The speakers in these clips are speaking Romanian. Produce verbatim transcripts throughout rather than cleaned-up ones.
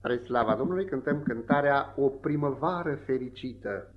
Spre slava Domnului cântăm cântarea O primăvară fericită.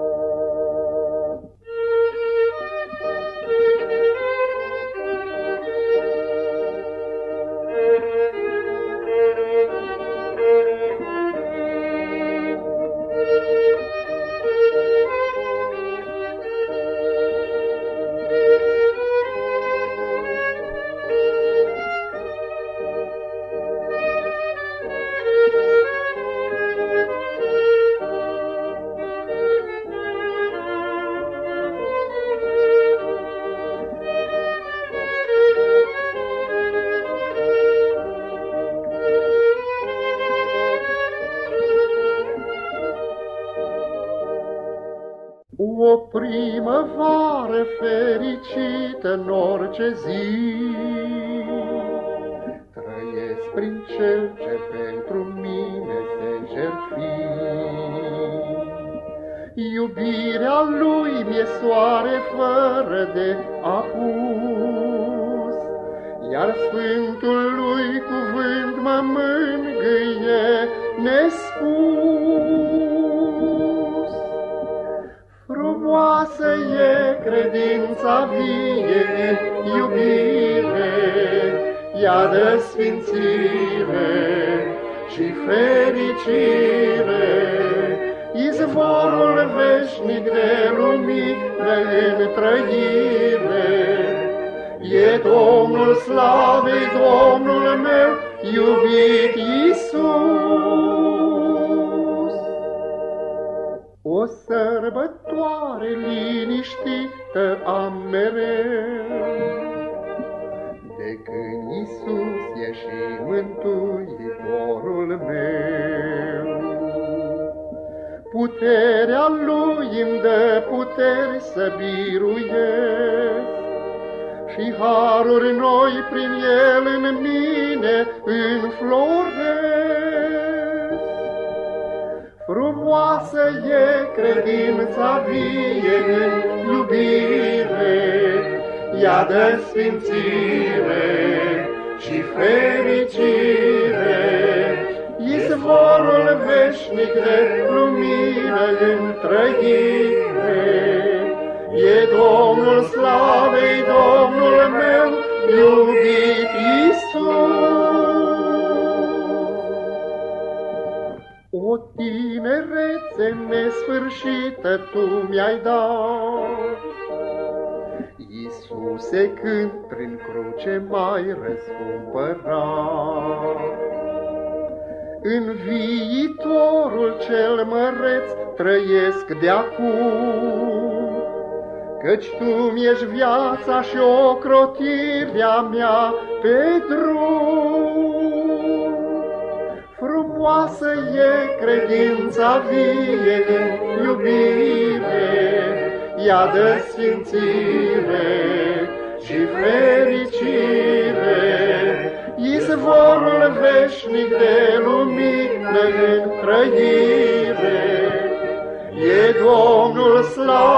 O primăvară fericită în orice zi, trăiesc prin Cel ce pentru mine se jertfi. Iubirea Lui mi-e soare fără de apus, iar Sfântul Lui cuvânt mă mângâie nespus. Frumoasă e credința vie, iubire, ea dă sfințire și fericire. Izvorul veșnic de lumină în trăire, e Domnul slavei, Domnul meu, iubit Iisus. O sărbătoare liniștită am mereu, de când Iisus e și Mântuitorul meu. Puterea Lui îmi dă puteri să biruiesc, și haruri noi prin El în mine înfloresc. Frumoasă e credința vie în iubire, ea dă sfințire și fericire. Izvorul veșnic de lumină în trăire, e Domnul slavei, Domnul meu, iubit Iisus. O tinerețe nesfârșită Tu mi-ai dat, Iisuse, când prin cruce m-ai răscumpărat. În viitorul cel măreț trăiesc de-acum, căci Tu mi-ești viața și ocrotirea mea pe drum. Frumoasă e credința vie în iubire, ea dă sfințire și fericire. Izvorul veșnic de lumină în trăire, e Domnul slavei,